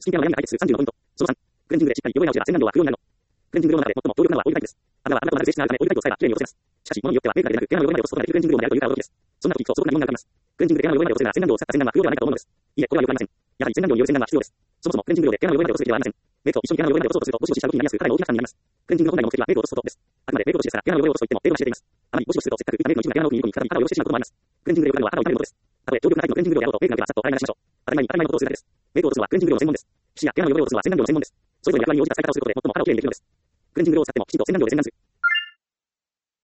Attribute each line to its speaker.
Speaker 1: 資金系の悩みが解決する34ポイント。その3、クレンジングでしっかり汚れが落ちたら洗顔料は不要になるの。クレンジング料の中で最も強力なのはオイルタイプです。油はあなたと同じ性質があるためオイルタイプを使えば綺麗に落とせます。しかし、物によってはウェルカーでなく、毛穴の汚れまで落とすことができるクレンジング料であるというから驚きです。そんな時こそ素朴な疑問が浮かびます。クレンジングで毛穴の汚れまで落とせるなら洗顔料を使った洗顔が不要ではないかと思うのです。いえ、これはよくありません。やはり洗顔料による洗顔は必要です。そもそもクレンジング料で毛穴の汚れまで落とすべきではありません。メイクと一緒に毛穴の汚れまで落とそうとするとゴシゴシした動きになりやすく、かなり大きな負担になります。クレンジングの本来の目的はメイクを落とすことです。あくまでメイク落としですから、毛穴の汚れを落とすと言っても、メイクを教えています。あまりゴシゴシするとせっかく浮いたメイクの一部が毛穴の奥に入り込み、再び肌を汚してしまうこともあります。クレンジングで汚れるのは肌を痛めることです。たとえ強力なタイプのクレンジング料であろうと、メイクだけはさっと洗い流しましょう。当たり前に当たり前のことをするだけです。メイクを落とすのはクレンジング料の専門です。皮脂や毛穴の汚れを落とすのは洗顔料の専門です。それぞれの役割に応じた使い方をすることで最も肌をきれいにできるのです。クレンジング料を使ってもきちんと洗顔料で洗顔する。